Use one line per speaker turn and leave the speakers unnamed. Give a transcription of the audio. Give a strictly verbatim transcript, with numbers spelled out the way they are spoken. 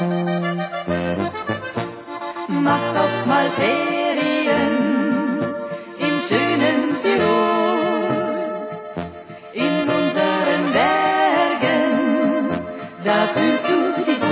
Macht doch mal Ferien im schönen Tirol, in unseren Bergen, da fühlst du dich